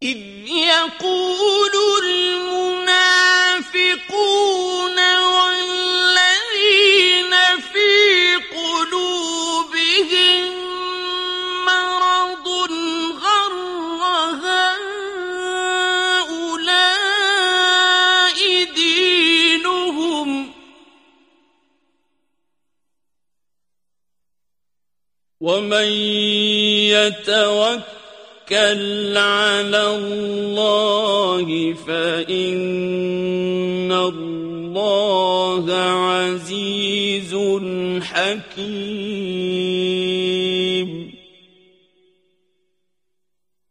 إذ يقول المنافقون والذين في قلوبهم مرض غر هؤلاء دينهم ومن يتوكل على الله فإن الله عزيز حكيم.